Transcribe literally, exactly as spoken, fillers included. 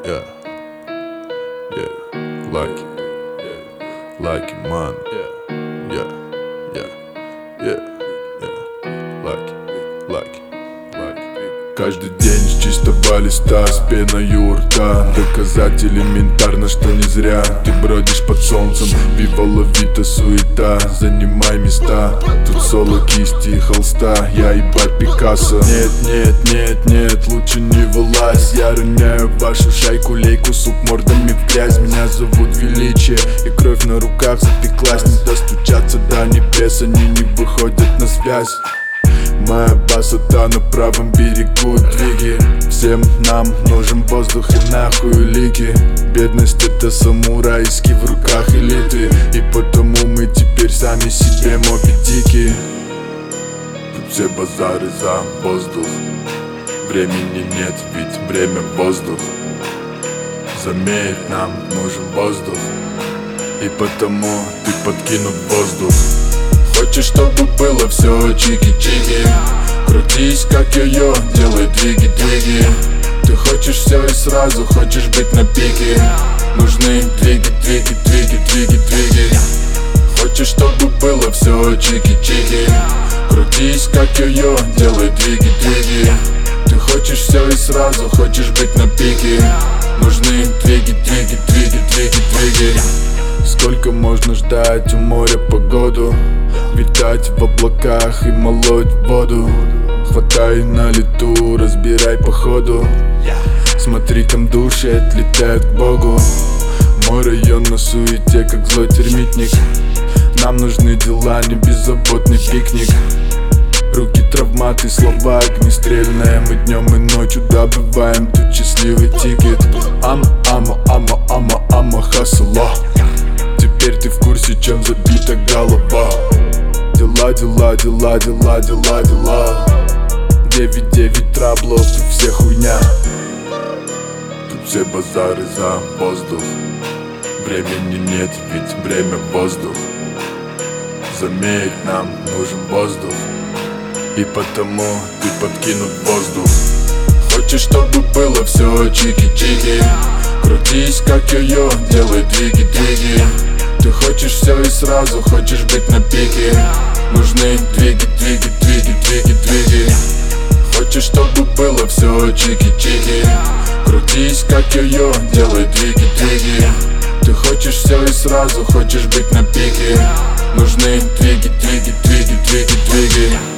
Yeah, yeah, like it, yeah, like it, man, yeah, yeah, yeah, yeah, yeah, like it, like it, like it. Каждый день с чистого листа, с пеной у рта. Доказать элементарно, что не зря ты бродишь под солнцем. Вива ла вита, суета, занимай места. Тут соло, кисти и холста, я ебать Пикассо. Нет, нет, нет, нет, лучше не вылазь. Я роняю вашу шайку, лейку, суп мордами в грязь. Меня зовут Величие, и кровь на руках запеклась. Не достучаться до небес, они не выходят на связь. Моя басота на правом берегу двиги. Всем нам нужен воздух и нахуй улики. Бедность — это самурайский в руках элиты. И потому мы теперь сами себе Моби Дики. Тут все базары за воздух. Времени нет, ведь время воздух. Заметь, нам нужен воздух. И потому ты подкинут воздух. Хочешь, чтобы было все чики-чики? Крутись, как йо-йо, делай двиги-двиги. Ты хочешь все и сразу, хочешь быть на пике. Нужны двиги-двиги, двиги-двиги, двиги. Хочешь, чтобы было все чики-чики? Крутись, как йо-йо, делай двиги-двиги. Ты хочешь все и сразу, хочешь быть на пике. Нужны двиги-двиги, двиги-двиги, двиги. Сколько можно ждать у моря погоду? Витать в облаках и молоть воду. Хватай на лету, разбирай по ходу. Смотри, там души отлетают к Богу. Мой район на суете, как злой термитник. Нам нужны дела, не беззаботный пикник. Руки травматы, слова огнестрельные. Мы днем и ночью добываем тут счастливый тикет. Ама, ама, ама, ама, ама, хасла. Теперь ты в курсе, чем забита голова. Дела, дела, дела, дела, дела, дела. Девять, девять траблов, тут все хуйня. Тут все базары за воздух. Времени нет, ведь время воздух. Заметь, нам нужен воздух. И потому ты подкинут воздух. Хочешь, чтобы было все чики-чики? Крутись, как йо-йо, делай двиги-двиги. Ты хочешь все и сразу, хочешь быть на пике. Нужны двиги-двиги, двиги-двиги, двиги. Хочешь, чтобы было все чики-чики? Крутись, как йо-йо, делай двиги-двиги. Ты хочешь все и сразу, хочешь быть на пике. Нужны двиги-двиги, двиги-двиги, двиги.